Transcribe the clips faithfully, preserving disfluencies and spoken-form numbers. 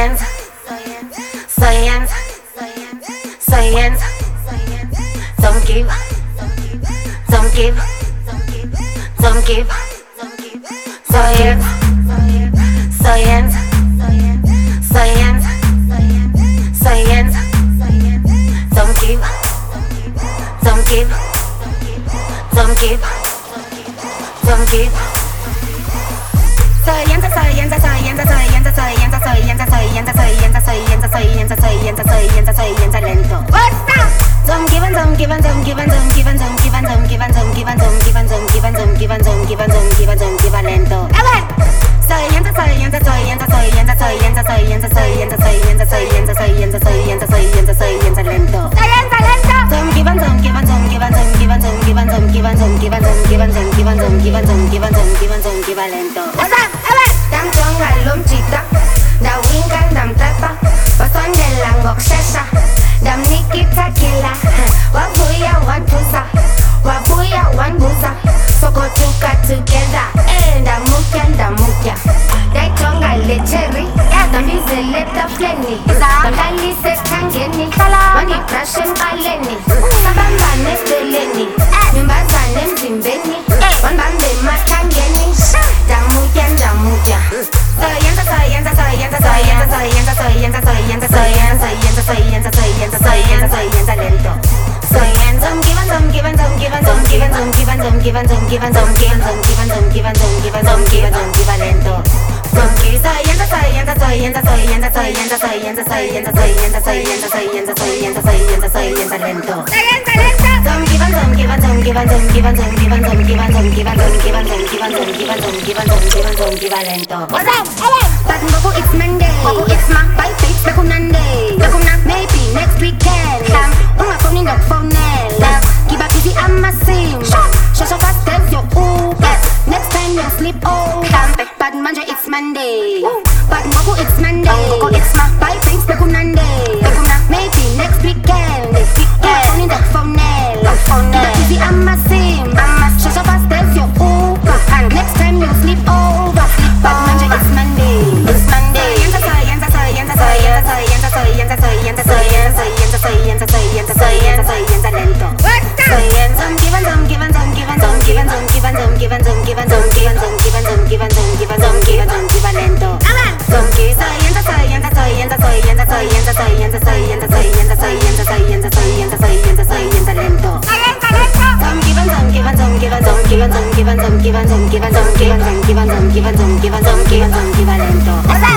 science, science, science. Don't give, don't give, don't give. Science, science, science, science. Don't give, don't give, don't give, don't give. Science, science, science, science, science, science, science, science, science, science, science, science, science lento. Don't give and don't give and don't give and don't give and don't give and don't give and don't give and don't give and don't give and don't give and don't give and don't give and don't give lento. Science, science, science, science, science, science, science, science, science, science, science, science, science lento. Don't give and don't give and don't give and don't give and don't give and don't give and don't give and don't give and don't give and don't give and don't give and don't give and don't give lento. Đám chông là lùm chỉ tắc, đào win can đam tepa, và son đèn là ngọc sesa, đam nikita kila, wa buya one tuza, wa buya one buza, so go tuka together, eh, đam mukya đam mukya, đai chong là le cherry, đam bize le ta flenny, đam dali se kangeni, one depression kaleni, sabamba neste leni, mimbaza nem zimbeni, one bande makangeni, đam mukya đam mukya. Science, science, science, science, science, science, science, science, science, science, science, science, science lento. Science, don't give and don't give and don't give and don't give and don't give and don't give and don't give and don't give and don't give and don't give and don't give and don't give and don't give lento. Don't give science, science, science, science, science, science, science, science, science, science, science, science, science lento. Don't give and don't give and don't give and don't give and don't give and don't give and don't give and don't give and don't give and don't give and don't give and don't give and don't give lento. What's up? But Goku, it's Monday. Goku, it's my bike fix. Goku Monday. Goku na maybe next weekend. Come, unga phone in the phone now. Keep up busy, I'm a sim. Show so fast, tell your ooh. Next time you sleep over. But Monday, it's Monday. But Goku, it's Monday. Goku, it's my bike fix. Goku Monday. Goku na maybe next weekend. Next weekend. Phone in the phone now. Keep up busy, I'm a sim. Show so fast, tell your ooh. Next time you sleep over. But Monday, it's Monday. It's Monday. Science, science, science, science, science, science, science, science, science, science, science, science, science lento. Science, don't give and don't give and don't give and don't give and don't give and don't give and don't give and don't give and don't give and don't give and don't give and don't give and don't give lento. Don't give science, science, science, science, science, science, science, science, science, science, science, science, science lento. Don't give and don't give and don't give and don't give and don't give and don't give and don't give and don't give and don't give and don't give and don't give and don't give and don't give lento.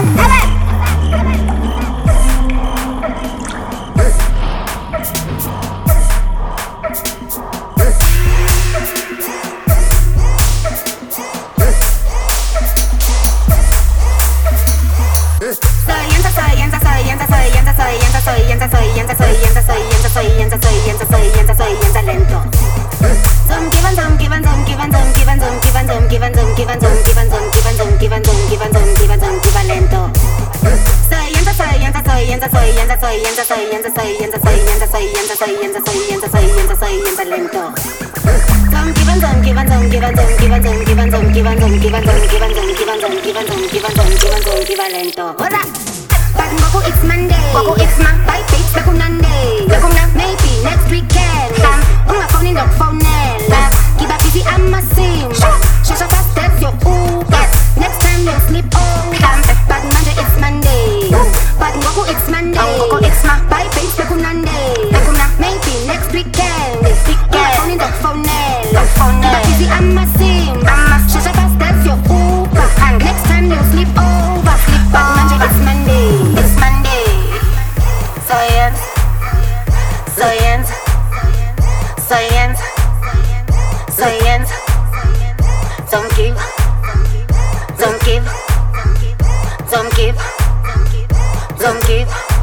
Science, science, science, science, science, science, science, science, science, science, science, science lento. Don't give and don't give and don't give and don't give and don't give and don't give and don't give and don't give and don't give and don't give and don't give and don't give and don't give lento. Science, science, science, science, science, science, science, science, science, science, science, science, science lento. Don't give and don't give and don't give and don't give and don't give and don't give and don't give and don't give and don't give and don't give and don't give and don't give and don't give lento. What's up? But Goku, it's Monday. Goku, it's my bike fix. Goku Monday. Goku na maybe next weekend. Come, unga phone in the phone now. Keep up busy, I'm a sim. Show so fast, tell your ooh. Next time you sleep over. But Monday, it's Monday. But Goku, it's Monday. Goku, it's my bike fix. Goku Monday. Goku na maybe next weekend. Next weekend. Phone in the phone now. Keep up busy, I'm a sim. Show so fast, tell your ooh. Next time you sleep over. But Monday, it's Monday. It's Monday. Science, science, science, science. Don't give, don't give, don't give, don't give.